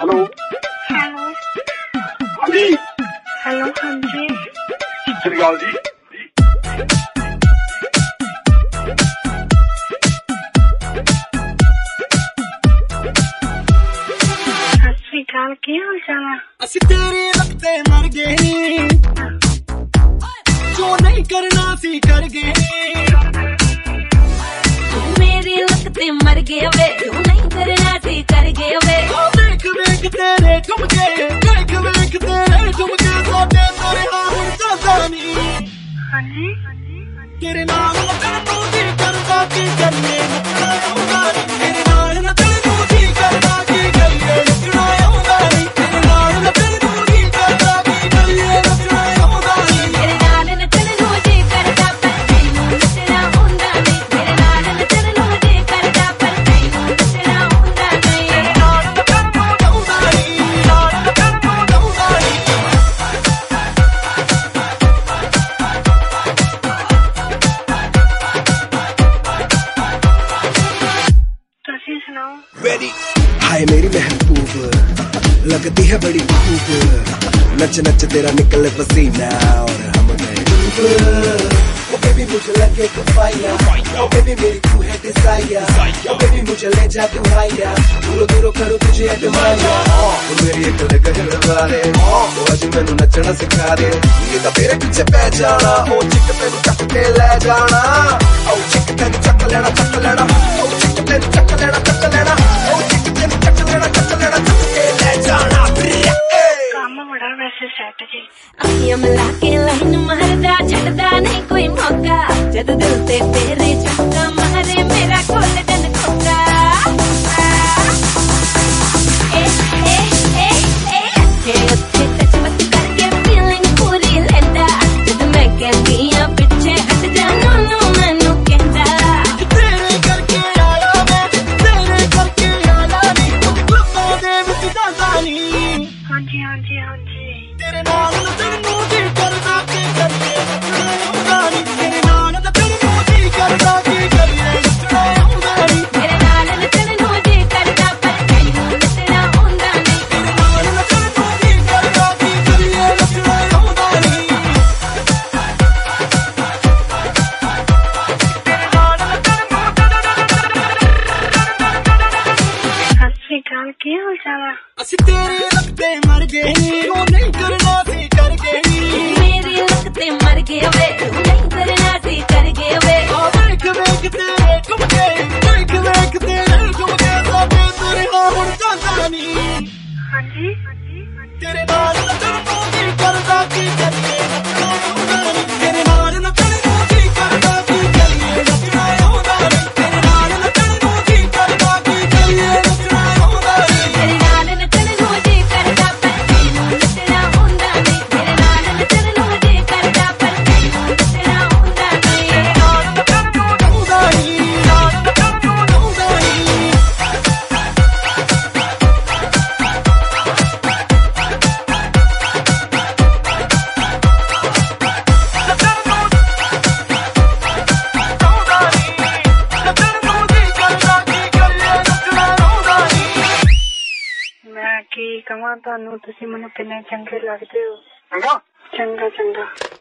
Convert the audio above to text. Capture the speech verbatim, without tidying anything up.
Hello hello हाँ जी hello हाँ जी सत श्री अकाल जी। सत श्री अकाल की हाल चाल है? ਅਸੀਂ ਤੇਰੇ ਲੱਗਦੇ ਮਰ ਗਏ ਨੀ, ਜੋ ਨਹੀਂ ਕਰਨਾ ਸੀ ਕਰ ਗਏ ਨੀ। ਤੂੰ ਮੇਰੇ ਲੱਗਦੇ ਮਰ ਗਏ ਵੇ, ਜੋ ਨਹੀਂ ਕਰਨਾ ਸੀ ਕਰ ਗਏ ਵੇ। ਵੇਖ ਵੇਖ ਤੇਰੇ ਠੁਮਕੇ, ਵੇਖ ਵੇਖ ਤੇਰੇ ਠੁਮਕੇ, ਸਾਡੇ ਤੇਰੇ ਨਾਲ ਹੁਣ ਜਾਂਦਾ ਨੀ। हाँ जी ਤੇਰੇ ਨਾਲ ਲੱਗਣ ਨੂੰ ਜੀ ਕਰਦਾ ਕੀ ਕਰੀਏ, ਨੱਚਣਾ ਆਉਂਦਾ ਨੀ। ਤੇਰੇ ਨਾਲ ਲੱਗਣ ਨੂੰ ਜੀ ਕਰਦਾ ਕੀ ਕਰੀਏ, ਨੱਚਣਾ ਆਉਂਦਾ ਨੀ। ਤੇਰੇ ਨਾਲ ਲੱਗਣ ਨੂੰ ਜੀ ਕਰਦਾ ਕੀ ਕਰੀਏ, ਨੱਚਣਾ ਆਉਂਦਾ ਨੀ। ਮੇਰੇ ਨਾਲ ਨੱਚਣ ਨੂੰ ਜੀ ਕਰਦਾ ਪਰ ਤੈਨੂੰ ਨੱਚਣਾ ਆਉਂਦਾ ਨਹੀਂ। ਮੇਰੇ ਨਾਲ ਨੱਚਣ ਨੂੰ ਜੀ ਕਰਦਾ ਪਰ ਤੈਨੂੰ ਨੱਚਣਾ ਆਉਂਦਾ ਨਹੀਂ। ਨਾਲ ਲੱਗਣ ਨੂੰ ਆਉਂਦਾ ਨੀ, ਨਾਲ ਲੱਗਣ ਨੂੰ ਆਉਂਦਾ ਨੀ। तुसी सुनाओ। रेडी हाय मेरी महबूब लगती है बड़ी खूब, नच नच तेरा निकले पसीना और हम गए डूब। ओ बेबी मुझे लगे तो फाया, ओ बेबी मेरी तू है डिजायर, ओ बेबी मुझे ले जा तू हाया, दूरों दूरों करूं तुझे एडमायर। ओ मेरी एक गजल वाले ओ आज मैनू नचना सिखा दे, ये तो तेरे पीछे पै जाना, ओ चिक तेनू चक के ले जाना, ओ चिक तेनू चक लेना चक लेना, ओ चिक तेनू चक लेना चक लेना, ओ चिक तेनू चक लेना चक लेना, चक के ले जाना। काम बड़ा वैसे सेट जी। ਅੱਖੀਆਂ ਮਿਲਾ ਕੇ ਲਾਈਨ ਮਾਰਦਾ, ਛੱਡਦਾ ਨਹੀਂ ਕੋਈ ਮੌਕਾ, ਜਦ ਦਿਲ ਤੇ ਤੇਰੇ ਝਟਕਾ ਮਾਰੇ ਮੇਰਾ ਗੋਲਡਨ ਖੋਕਾ। ਏ ਏ ਏ ਏ ਅੱਖੇ ਉੱਤੇ ਟੱਚ ਮਤ ਕਰਕੇ ਫੀਲਿੰਗ ਪੂਰੀ ਲੈਂਦਾ, ਜਦ ਮੈਂ ਕਹਿੰਦੀ ਆ ਪਿੱਛੇ ਹਟ ਜਾ ਨੂੰ ਮੈਨੂੰ ਕਹਿੰਦਾ। ਤੇਰੇ ਕਰਕੇ ਆਇਆ ਮੈਂ, ਤੇਰੇ ਕਰਕੇ ਆਇਆ ਨੀ, ਤੂੰ ਕਲੱਬਾਂ ਦੇ ਵਿੱਚ ਜਾਂਦਾ ਨੀ। हाँ जी हाँ जी हाँ जी ਤੇਰੇ ਨਾਲ ਨੱਚਣ ਨੂੰ ਜੀ ਕਰਦਾ ਕੀ ਕਰੀਏ, ਨੱਚਣਾ ਆਉਂਦਾ ਨੀ। ਤੇਰੇ ਨਾਲ ਨੱਚਣ ਨੂੰ ਜੀ ਕਰਦਾ ਕੀ ਕਰੀਏ, ਨੱਚਣਾ ਆਉਂਦਾ ਨੀ। ਮੇਰੇ ਨਾਲ ਨੱਚਣ ਨੂੰ ਜੀ ਕਰਦਾ ਪਰ ਤੈਨੂੰ ਨੱਚਣਾ ਆਉਂਦਾ ਨਹੀਂ। ਤੇਰੇ ਨਾਲ ਨੱਚਣ ਨੂੰ ਜੀ ਕਰਦਾ ਕੀ ਕਰੀਏ, ਨੱਚਣਾ ਆਉਂਦਾ ਨੀ। ਤੇਰੇ ਨਾਲ सत श्री अकाल की हाल चाल है? ਅਸੀਂ ਤੇਰੇ ਲੱਗਦੇ ਮਰ ਗਏ ਨੀ, ਉਹ ਨਹੀਂ ਕਰਨਾ ਸੀ ਕਰ ਗਏ ਨੀ। ਮੇਰੇ ਲੱਗਦੇ ਮਰ ਗਏ ਵੇ, ਜੋ ਨਹੀਂ ਕਰਨਾ ਸੀ ਕਰ ਗਏ ਵੇ। ਆ ਵੇਖ ਵੇਖ ਤੇਰੇ ਠੁਮਕੇ, ਵੇਖ ਵੇਖ ਤੇਰੇ ਠੁਮਕੇ, ਸਾਡੇ ਤੇਰੇ ਨਾਲ ਹੁਣ ਜਾਂਦਾ ਨੀ। हाँ जी ਤੇਰੇ ਨਾਲ ਨੱਚਣ ਨੂੰ ਜੀ ਕਰਦਾ ਕੀ ਕਰੀਏ, ਨੱਚਣਾ ਆਉਂਦਾ ਨੀ। ਤੇਰੇ ਨਾਲ ਨੱਚਣ ਨੂੰ ਜੀ ਕਰਦਾ ਕੀ ਕਰੀਏ, ਨੱਚਣਾ ਆਉਂਦਾ ਨੀ। ਤੇਰੇ ਨਾਲ ਨੱਚਣ ਨੂੰ ਜੀ ਕਰਦਾ ਕੀ ਕਰੀਏ, ਨੱਚਣਾ ਆਉਂਦਾ ਨੀ। ਮੇਰੇ ਨਾਲ ਨੱਚਣ ਨੂੰ ਜੀ ਕਰਦਾ ਪਰ ਤੈਨੂੰ ਨੱਚਣਾ ਆਉਂਦਾ ਨਹੀਂ। ਮੇਰੇ ਨਾਲ ਨੱਚਣ ਨੂੰ ਜੀ ਕਰਦਾ ਪਰ ਤੈਨੂੰ ਨੱਚਣਾ ਆਉਂਦਾ ਨਹੀਂ। ਨਾਲ ਨੱਚਣ ਨੂੰ ਆਉਂਦਾ ਨੀ, ਨਾਲ ਨੱਚਣ ਨੂੰ ਆਉਂਦਾ ਨੀ। मैं की कहां तुहानू तुसी मैनू किन्ने चंगे लगदे हो। चंगा चंगा चंगा